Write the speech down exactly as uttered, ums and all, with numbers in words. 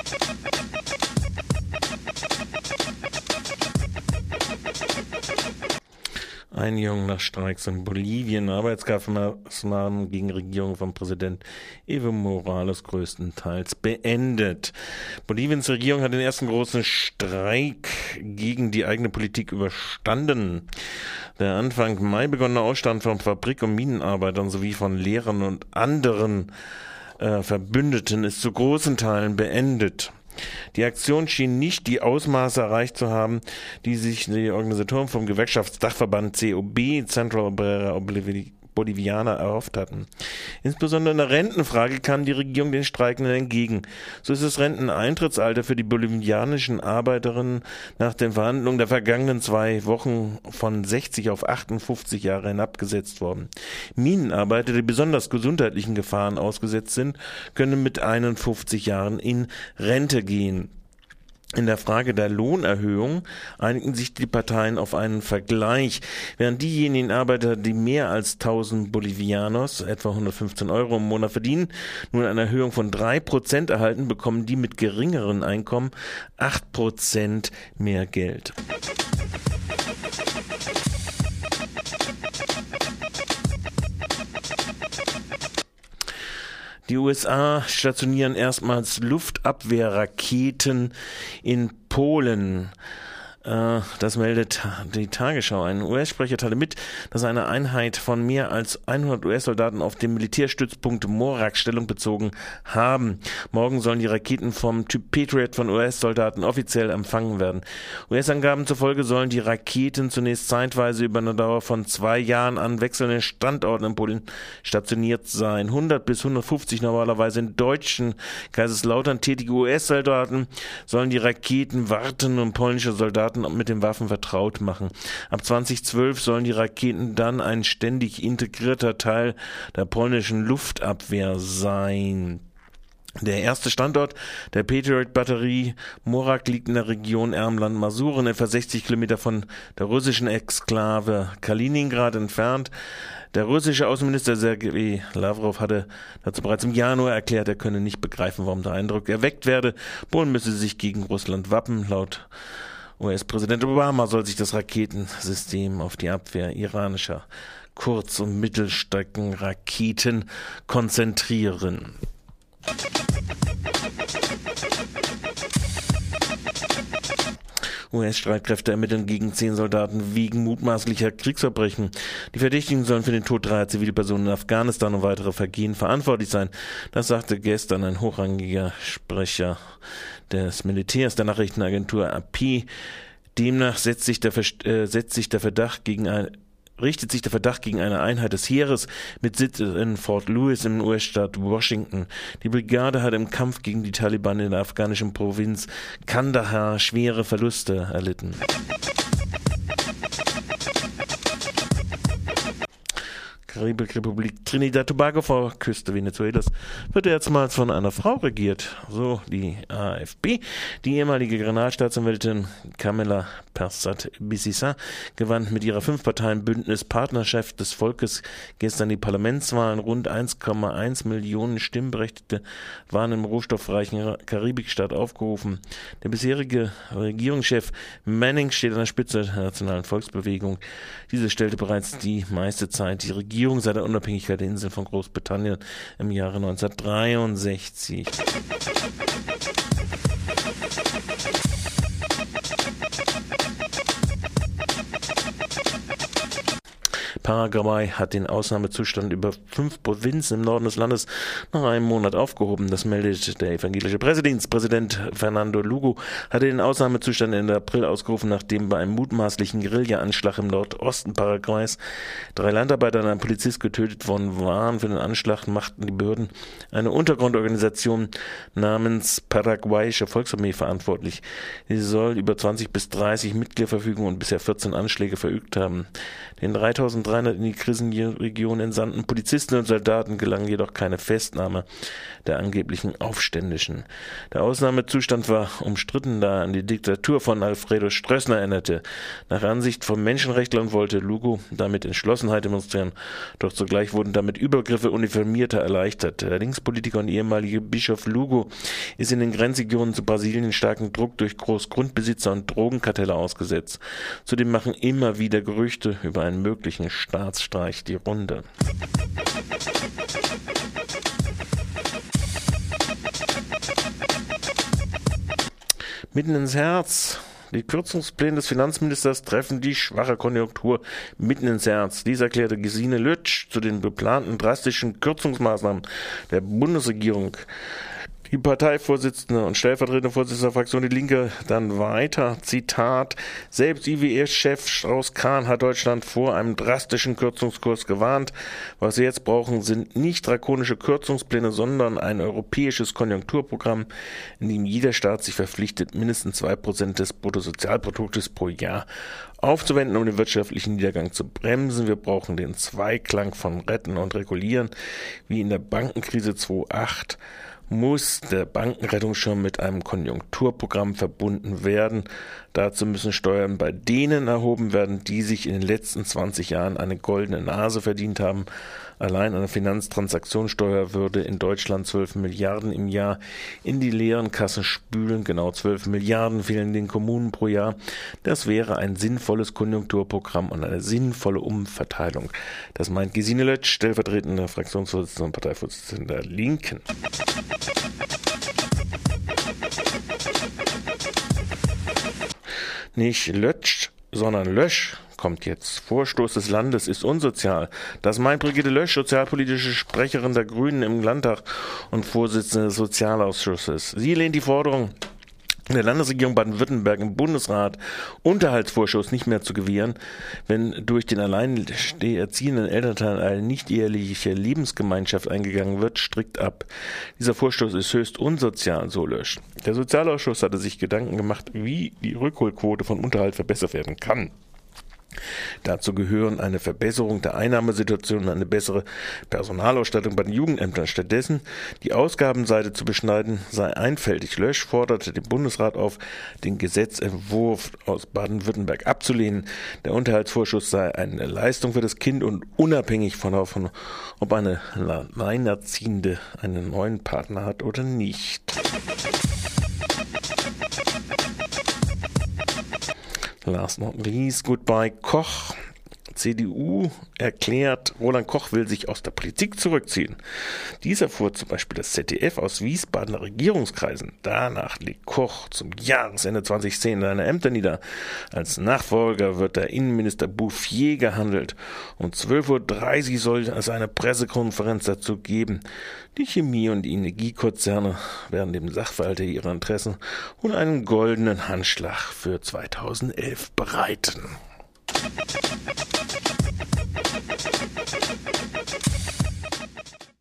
Einigung nach Streiks in Bolivien, Arbeitskampfmaßnahmen gegen Regierung von Präsident Evo Morales größtenteils beendet. Boliviens Regierung hat den ersten großen Streik gegen die eigene Politik überstanden. Der Anfang Mai begonnene Ausstand von Fabrik- und Minenarbeitern sowie von Lehrern und anderen äh, Verbündeten ist zu großen Teilen beendet. Die Aktion schien nicht die Ausmaße erreicht zu haben, die sich die Organisatoren vom Gewerkschaftsdachverband C O B, Central Obrera Boliviana, erhofft hatten. Insbesondere in der Rentenfrage kam die Regierung den Streikenden entgegen. So ist das Renteneintrittsalter für die bolivianischen Arbeiterinnen nach den Verhandlungen der vergangenen zwei Wochen von sechzig auf achtundfünfzig Jahre hinabgesetzt worden. Minenarbeiter, die besonders gesundheitlichen Gefahren ausgesetzt sind, können mit einundfünfzig Jahren in Rente gehen. In der Frage der Lohnerhöhung einigten sich die Parteien auf einen Vergleich, während diejenigen Arbeiter, die mehr als tausend Bolivianos, etwa hundertfünfzehn Euro im Monat verdienen, nun eine Erhöhung von drei Prozent erhalten, bekommen die mit geringeren Einkommen acht Prozent mehr Geld. Die U S A stationieren erstmals Luftabwehrraketen in Polen. Das meldet die Tagesschau. Ein U S-Sprecher teilte mit, dass eine Einheit von mehr als hundert U S-Soldaten auf dem Militärstützpunkt Morak Stellung bezogen haben. Morgen sollen die Raketen vom Typ Patriot von U S-Soldaten offiziell empfangen werden. U S-Angaben zufolge sollen die Raketen zunächst zeitweise über eine Dauer von zwei Jahren an wechselnden Standorten in Polen stationiert sein. hundert bis hundertfünfzig normalerweise in deutschen Kaiserslautern tätige U S-Soldaten sollen die Raketen warten und polnische Soldaten mit den Waffen vertraut machen. Ab zweitausendzwölf sollen die Raketen dann ein ständig integrierter Teil der polnischen Luftabwehr sein. Der erste Standort der Patriot-Batterie Morak liegt in der Region Ermland-Masuren, etwa sechzig Kilometer von der russischen Exklave Kaliningrad entfernt. Der russische Außenminister Sergei Lavrov hatte dazu bereits im Januar erklärt, er könne nicht begreifen, warum der Eindruck erweckt werde, Polen müsse sich gegen Russland wappnen. Laut U S-Präsident Obama soll sich das Raketensystem auf die Abwehr iranischer Kurz- und Mittelstreckenraketen konzentrieren. U S-Streitkräfte ermitteln gegen zehn Soldaten wegen mutmaßlicher Kriegsverbrechen. Die Verdächtigen sollen für den Tod dreier Zivilpersonen in Afghanistan und weitere Vergehen verantwortlich sein. Das sagte gestern ein hochrangiger Sprecher des Militärs der Nachrichtenagentur A P. Demnach setzt sich der, äh, setzt sich der Verdacht gegen ein richtet sich der Verdacht gegen eine Einheit des Heeres mit Sitz in Fort Lewis im U S-Staat Washington. Die Brigade hat im Kampf gegen die Taliban in der afghanischen Provinz Kandahar schwere Verluste erlitten. Karibikrepublik Trinidad-Tobago vor Küste Venezuelas wird erstmals von einer Frau regiert, so die A F P. Die ehemalige Generalstaatsanwältin Camila Persat-Bissisa gewann mit ihrer Fünf-Parteien-Bündnis Partnerschaft des Volkes gestern die Parlamentswahlen. Rund eins Komma eins Millionen Stimmberechtigte waren im rohstoffreichen Karibikstaat aufgerufen. Der bisherige Regierungschef Manning steht an der Spitze der Nationalen Volksbewegung. Diese stellte bereits die meiste Zeit die Regierung seit der Unabhängigkeit der Insel von Großbritannien im Jahre neunzehnhundertdreiundsechzig. Paraguay hat den Ausnahmezustand über fünf Provinzen im Norden des Landes nach einem Monat aufgehoben. Das meldet der evangelische Präsident. Präsident Fernando Lugo hatte den Ausnahmezustand Ende April ausgerufen, nachdem bei einem mutmaßlichen Guerilla-Anschlag im Nordosten Paraguays drei Landarbeiter und ein Polizist getötet worden waren. Für den Anschlag machten die Behörden eine Untergrundorganisation namens Paraguayische Volksarmee verantwortlich. Sie soll über zwanzig bis dreißig Mitglieder verfügen und bisher vierzehn Anschläge verübt haben. Den dreitausenddreihundert dreihundert in die Krisenregion entsandten Polizisten und Soldaten gelang jedoch keine Festnahme der angeblichen Aufständischen. Der Ausnahmezustand war umstritten, da er an die Diktatur von Alfredo Stroessner erinnerte. Nach Ansicht von Menschenrechtlern wollte Lugo damit Entschlossenheit demonstrieren, doch zugleich wurden damit Übergriffe Uniformierter erleichtert. Der Linkspolitiker und ehemalige Bischof Lugo ist in den Grenzregionen zu Brasilien starken Druck durch Großgrundbesitzer und Drogenkartelle ausgesetzt. Zudem machen immer wieder Gerüchte über einen möglichen Staatsstreich die Runde. Mitten ins Herz. Die Kürzungspläne des Finanzministers treffen die schwache Konjunktur mitten ins Herz. Dies erklärte Gesine Lötsch zu den geplanten drastischen Kürzungsmaßnahmen der Bundesregierung. Die Parteivorsitzende und stellvertretende Vorsitzende der Fraktion Die Linke dann weiter, Zitat, selbst I W S-Chef Strauß-Kahn hat Deutschland vor einem drastischen Kürzungskurs gewarnt. Was wir jetzt brauchen, sind nicht drakonische Kürzungspläne, sondern ein europäisches Konjunkturprogramm, in dem jeder Staat sich verpflichtet, mindestens zwei Prozent des Bruttosozialproduktes pro Jahr aufzuwenden, um den wirtschaftlichen Niedergang zu bremsen. Wir brauchen den Zweiklang von Retten und Regulieren, wie in der Bankenkrise zweitausendacht. Muss der Bankenrettungsschirm mit einem Konjunkturprogramm verbunden werden. Dazu müssen Steuern bei denen erhoben werden, die sich in den letzten zwanzig Jahren eine goldene Nase verdient haben. Allein eine Finanztransaktionssteuer würde in Deutschland zwölf Milliarden im Jahr in die leeren Kassen spülen. Genau zwölf Milliarden fehlen den Kommunen pro Jahr. Das wäre ein sinnvolles Konjunkturprogramm und eine sinnvolle Umverteilung. Das meint Gesine Lötsch, stellvertretende Fraktionsvorsitzende und Parteivorsitzende der Linken. Nicht Lötsch, sondern Lösch kommt jetzt. Vorstoß des Landes ist unsozial. Das meint Brigitte Lösch, sozialpolitische Sprecherin der Grünen im Landtag und Vorsitzende des Sozialausschusses. Sie lehnt die Forderung der Landesregierung Baden-Württemberg im Bundesrat, Unterhaltsvorschuss nicht mehr zu gewähren, wenn durch den alleinerziehenden Elternteil eine nicht-eheliche Lebensgemeinschaft eingegangen wird, strikt ab. Dieser Vorstoß ist höchst unsozial, so Lösch. Der Sozialausschuss hatte sich Gedanken gemacht, wie die Rückholquote von Unterhalt verbessert werden kann. Dazu gehören eine Verbesserung der Einnahmesituation und eine bessere Personalausstattung bei den Jugendämtern. Stattdessen die Ausgabenseite zu beschneiden, sei einfältig. Lösch forderte den Bundesrat auf, den Gesetzentwurf aus Baden-Württemberg abzulehnen. Der Unterhaltsvorschuss sei eine Leistung für das Kind und unabhängig davon, ob eine Alleinerziehende einen neuen Partner hat oder nicht. Last not least, Goodbye Koch. C D U erklärt, Roland Koch will sich aus der Politik zurückziehen. Dies erfuhr zum Beispiel das Z D F aus Wiesbadener Regierungskreisen. Danach legt Koch zum Jahresende zweitausendzehn seine Ämter nieder. Als Nachfolger wird der Innenminister Bouffier gehandelt. Um zwölf Uhr dreißig soll es eine Pressekonferenz dazu geben. Die Chemie- und die Energiekonzerne werden dem Sachverhalt ihrer Interessen und einen goldenen Handschlag für zweitausendelf bereiten.